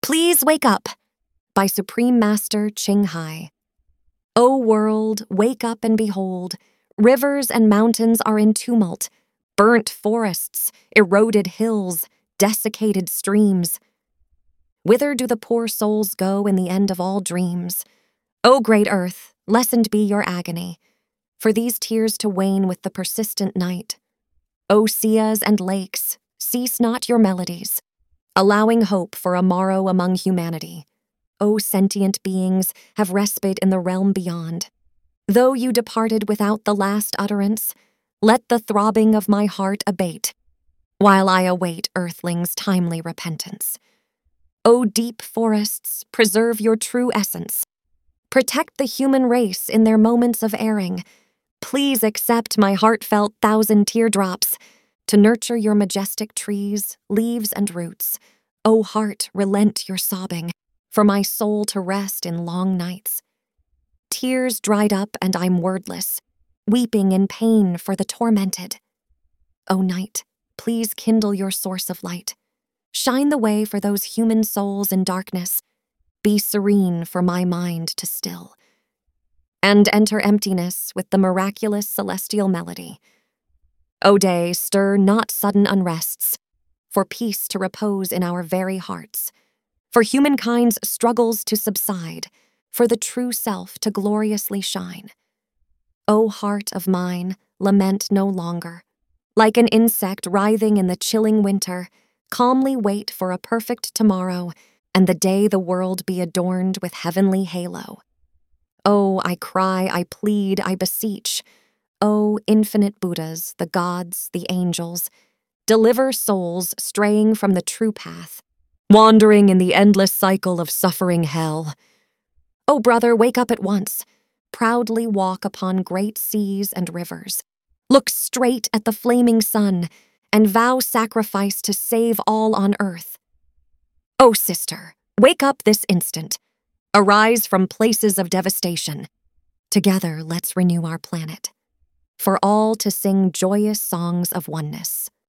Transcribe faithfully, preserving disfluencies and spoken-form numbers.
Please Wake Up by Supreme Master Ching Hai. O world, wake up and behold, rivers and mountains are in tumult, burnt forests, eroded hills, desiccated streams. Whither do the poor souls go in the end of all dreams? O great earth, lessened be your agony, for these tears to wane with the persistent night. O seas and lakes, cease not your melodies, allowing hope for a morrow among humanity. O sentient beings, have respite in the realm beyond. Though you departed without the last utterance, let the throbbing of my heart abate, while I await earthlings' timely repentance. O deep forests, preserve your true essence. Protect the human race in their moments of erring. Please accept my heartfelt thousand teardrops to nurture your majestic trees, leaves, and roots. O heart, relent your sobbing, for my soul to rest in long nights. Tears dried up and I'm wordless, weeping in pain for the tormented. O night, please kindle your source of light. Shine the way for those human souls in darkness. Be serene for my mind to still. And enter emptiness with the miraculous celestial melody. O day, stir not sudden unrests, for peace to repose in our very hearts, for humankind's struggles to subside, for the true self to gloriously shine. O heart of mine, lament no longer. Like an insect writhing in the chilling winter, calmly wait for a perfect tomorrow, and the day the world be adorned with heavenly halo. Oh, I cry, I plead, I beseech. O infinite Buddhas, the gods, the angels, deliver souls straying from the true path, wandering in the endless cycle of suffering hell. O brother, wake up at once. Proudly walk upon great seas and rivers. Look straight at the flaming sun, and vow sacrifice to save all on earth. O sister, wake up this instant. Arise from places of devastation. Together, let's renew our planet, for all to sing joyous songs of oneness.